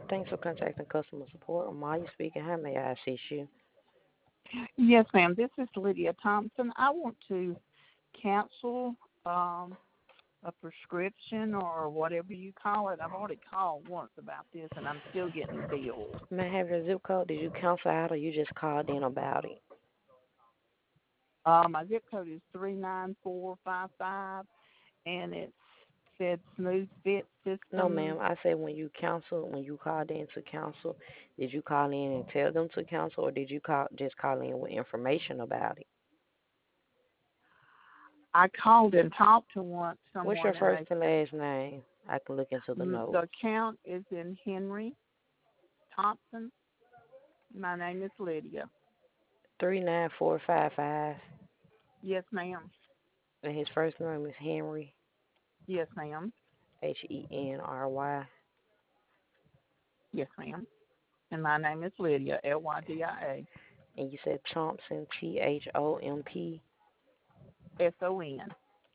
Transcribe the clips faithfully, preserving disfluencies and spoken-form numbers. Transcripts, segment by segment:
Thanks for contacting customer support. Amaya speaking. How may I assist you? Yes, ma'am. This is Lydia Thompson. I want to cancel um, a prescription or whatever you call it. I've already called once about this, and I'm still getting billed. May I have your zip code? Did you cancel out or you just called in about it? Uh, my zip code is three nine four five five, and it said Smooth Fit No, ma'am. Systems. I said when you cancel, when you called in to cancel, did you call in and tell them to cancel or did you call just call in with information about it? I called and talked to one What's your someone, and first they and said last name? I can look into the mm, notes. the account is in Henry Thompson. My name is Lydia. Three nine four five five. Yes, ma'am. And his first name is Henry. Yes, ma'am. H E N R Y. Yes, ma'am. And my name is Lydia, L Y D I A And you said Thompson, T H O M P. S O N.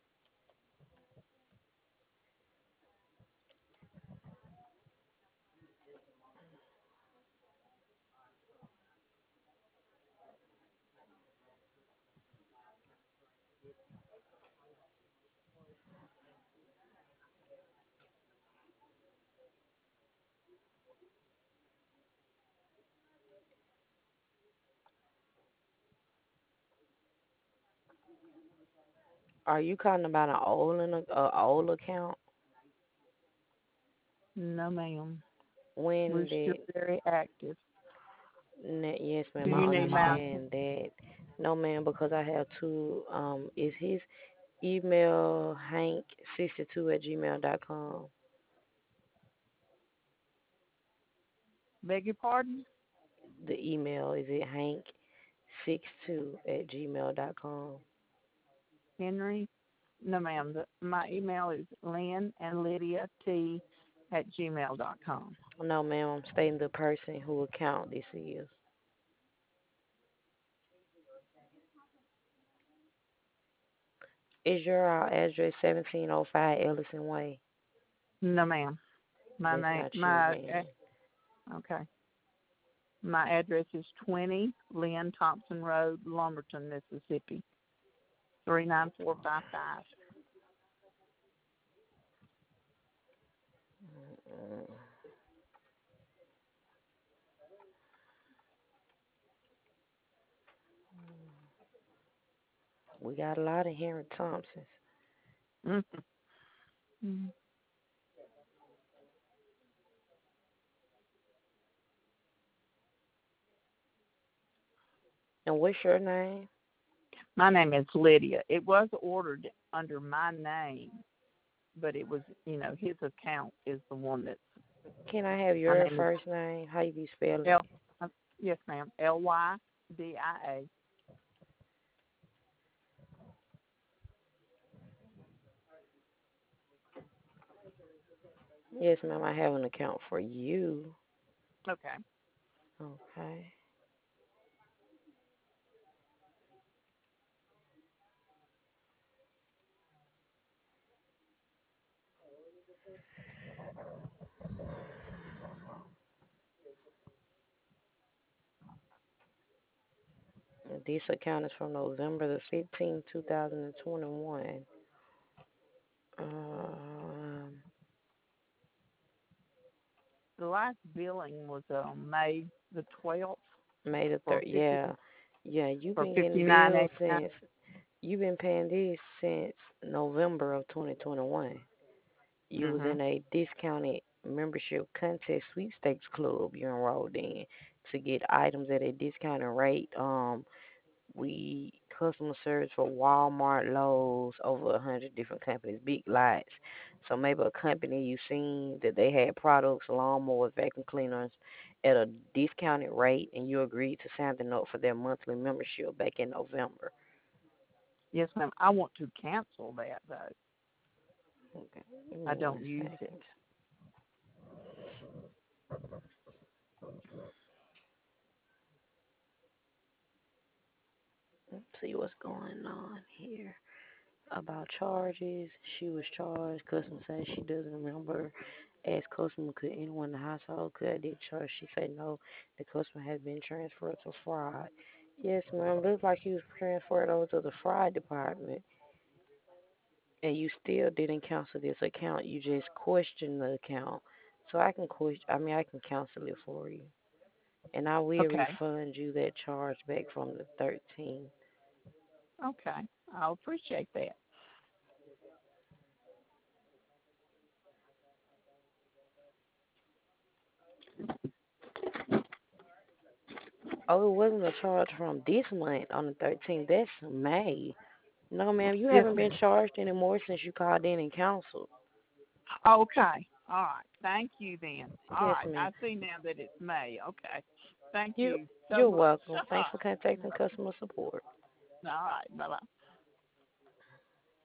Are you calling about an old an uh, old account? No, ma'am. We're When still did? very active. Yes, Do ma'am. I you need my understand that. No, ma'am, because I have two. Um, is his email hank sixty two at gmail dot com? beg your pardon? The email is it hank six two at gmail dot com? Henry? No, ma'am. The, my email is Lynn and Lydia T at gmail dot com. No, ma'am. I'm stating the person who account this is. Is your uh, address seventeen oh five Ellison Way? No, ma'am. My That's name, not you my, then. eh, okay. My address is twenty Lynn Thompson Road, Lumberton, Mississippi, three nine four five five. Mm-mm. We got a lot of Henry Thompsons. Mm-hmm. And what's your name? My name is Lydia. It was ordered under my name, but it was, you know, his account is the one that's, Can I have my your name is first name? How you be spelling L, it? uh, yes, ma'am, L Y D I A. Yes, ma'am. I have an account for you. Okay. Okay. This account is from November the fifteenth, two thousand twenty-one. Um, The last billing was on May the twelfth May the for third. fifty Yeah, yeah. You've for been getting fifty nine bills eighty nine. since you've been paying this since November of twenty twenty-one. You was Mhm. in a discounted membership contest sweepstakes club you enrolled in to get items at a discounted rate. Um, we customer service for Walmart, Lowe's, over a hundred different companies, big lots. So maybe a company you seen that they had products, lawnmowers, vacuum cleaners at a discounted rate, and you agreed to signing up for their monthly membership back in November. Yes, ma'am. I want to cancel that though. Okay, give me I one don't use it. second. Let's see what's going on here. About charges, she was charged. Customer said she doesn't remember. Asked customer, could anyone in the household could I did charge? She said no. The customer has been transferred to fraud. Yes, ma'am. Looks like he was transferred over to the fraud department, and you still didn't cancel this account. You just questioned the account. So I can question. I mean, I can cancel it for you, and I will Okay. refund you that charge back from the thirteenth. Okay. I'll appreciate that. Oh, it wasn't a charge from this month on the thirteenth. That's May. No, ma'am, you Yes, haven't been ma'am. charged anymore since you called in and canceled. Okay. All right. Thank you then. All Yes, right. ma'am. I see now that it's May. Okay. Thank You you so you're much. welcome. Thanks for contacting customer support. All right. Bye bye.